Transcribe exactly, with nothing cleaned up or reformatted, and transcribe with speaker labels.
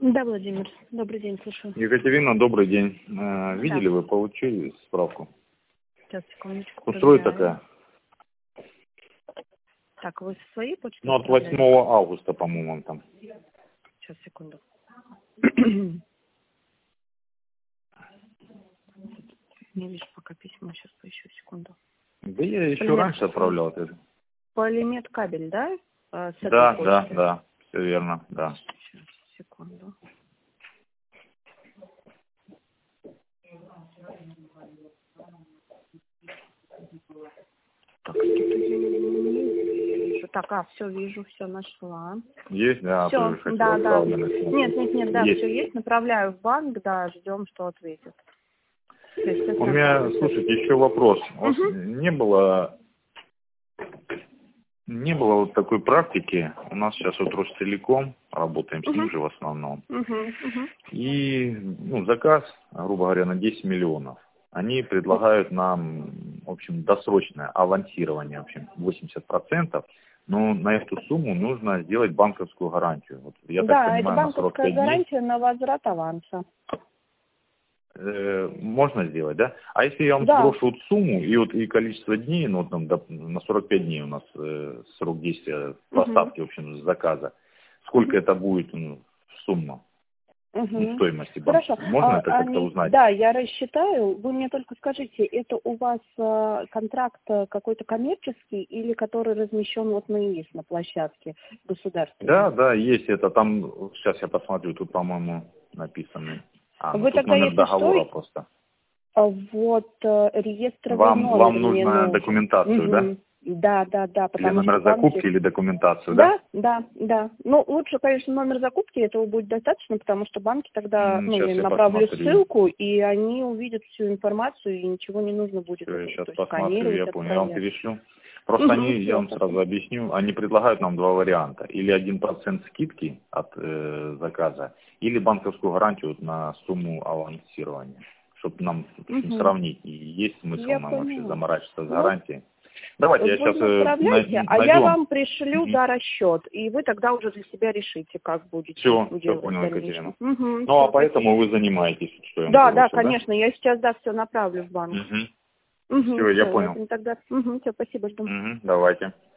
Speaker 1: Да, Владимир, добрый день, слушаю.
Speaker 2: Екатерина, добрый день. Э, видели
Speaker 1: Да.
Speaker 2: вы, получили справку?
Speaker 1: Сейчас, секундочку.
Speaker 2: Устроит
Speaker 1: проверяю.
Speaker 2: такая?
Speaker 1: Так, вы со своей почты?
Speaker 2: Ну, от
Speaker 1: отправляли?
Speaker 2: восьмого августа, по-моему, там.
Speaker 1: Сейчас, секунду. Не вижу пока письма, сейчас поищу, секунду.
Speaker 2: Да я еще
Speaker 1: Полимет-
Speaker 2: раньше отправлял. это.
Speaker 1: Полимет кабель, да? А, с этой
Speaker 2: Да, да,
Speaker 1: почты?
Speaker 2: да, все верно, да.
Speaker 1: Сейчас, секунду. Так, что-то я не вижу. Так, а, все вижу, все нашла.
Speaker 2: Есть, да,
Speaker 1: Все,
Speaker 2: тоже хотел
Speaker 1: да, да.
Speaker 2: отправленность.
Speaker 1: Нет, нет, нет, да,
Speaker 2: Есть.
Speaker 1: все есть. Направляю в банк, да, ждем, что ответят. То есть,
Speaker 2: У меня, слушайте, еще вопрос. У вас
Speaker 1: Угу.
Speaker 2: не было, не было вот такой практики. У нас сейчас вот Ростелеком, работаем с
Speaker 1: Угу.
Speaker 2: ним же в основном.
Speaker 1: Угу. Угу.
Speaker 2: И ну, заказ, грубо говоря, на десять миллионов. Они предлагают нам, в общем, досрочное авансирование, в общем, восемьдесят процентов. Но на эту сумму нужно сделать банковскую гарантию. Вот, я
Speaker 1: Да,
Speaker 2: так
Speaker 1: это
Speaker 2: понимаю, на сорок
Speaker 1: банковская
Speaker 2: пять дней.
Speaker 1: гарантия на возврат аванса.
Speaker 2: Э, можно сделать, да? А если я вам
Speaker 1: Да.
Speaker 2: сброшу вот сумму и вот и количество дней, ну, там, до- на сорок пять дней у нас э, срок действия поставки, в общем, заказа, сколько это будет, ну, сумма? Ну,
Speaker 1: Угу.
Speaker 2: стоимости
Speaker 1: Хорошо.
Speaker 2: банка. Можно
Speaker 1: А,
Speaker 2: это как-то
Speaker 1: они-
Speaker 2: узнать?
Speaker 1: Да, я рассчитаю. Вы мне только скажите, это у вас а, контракт а, какой-то коммерческий или который размещен вот на ИИС, на площадке государственной?
Speaker 2: Да, да, есть это. Там, сейчас я посмотрю, тут, по-моему, написано. А, ну
Speaker 1: Вы
Speaker 2: тут
Speaker 1: тогда,
Speaker 2: номер
Speaker 1: если
Speaker 2: договора
Speaker 1: что,
Speaker 2: просто.
Speaker 1: а, вот а, реестровый
Speaker 2: Вам,
Speaker 1: номер
Speaker 2: вам
Speaker 1: мне
Speaker 2: нужно
Speaker 1: нужен.
Speaker 2: документацию, да?
Speaker 1: Мгм. Да, да, да,
Speaker 2: Или
Speaker 1: потому что
Speaker 2: номер
Speaker 1: банки...
Speaker 2: закупки, или документацию, да?
Speaker 1: Да, да, да. Ну, лучше, конечно, номер закупки, этого будет достаточно, потому что банки тогда,
Speaker 2: М,
Speaker 1: ну,
Speaker 2: Сейчас
Speaker 1: я им
Speaker 2: я
Speaker 1: направлю
Speaker 2: посмотрю.
Speaker 1: ссылку, и они увидят всю информацию, и ничего не нужно будет
Speaker 2: Всё, я
Speaker 1: это,
Speaker 2: сейчас
Speaker 1: то есть
Speaker 2: посмотрю,
Speaker 1: сканировать,
Speaker 2: я понял. Я вам
Speaker 1: отправлять.
Speaker 2: перешлю. Просто
Speaker 1: Угу,
Speaker 2: они, я вам сразу объясню, они предлагают нам два варианта. Или один процент скидки от э, заказа, или банковскую гарантию вот на сумму авансирования. Чтобы нам, в общем,
Speaker 1: Угу.
Speaker 2: сравнить, и есть смысл
Speaker 1: Я
Speaker 2: нам вообще
Speaker 1: поняла.
Speaker 2: заморачиваться с
Speaker 1: Ну,
Speaker 2: гарантией. Давайте я
Speaker 1: вы
Speaker 2: сейчас э,
Speaker 1: направляете,
Speaker 2: най-
Speaker 1: а
Speaker 2: найду
Speaker 1: я
Speaker 2: вам.
Speaker 1: вам пришлю,
Speaker 2: Мгм.
Speaker 1: да, расчет, и вы тогда уже для себя решите, как будете
Speaker 2: Все, все
Speaker 1: делать в
Speaker 2: понял,
Speaker 1: дальнейшем.
Speaker 2: Екатерина.
Speaker 1: Угу,
Speaker 2: Ну,
Speaker 1: все,
Speaker 2: а поэтому вы занимаетесь, что я вам
Speaker 1: Да, да,
Speaker 2: сбросил, да?
Speaker 1: конечно, я сейчас, да, все направлю в банк.
Speaker 2: Угу.
Speaker 1: Угу,
Speaker 2: Все, я
Speaker 1: все,
Speaker 2: понял.
Speaker 1: тогда, угу, все, спасибо, жду.
Speaker 2: Угу. Давайте.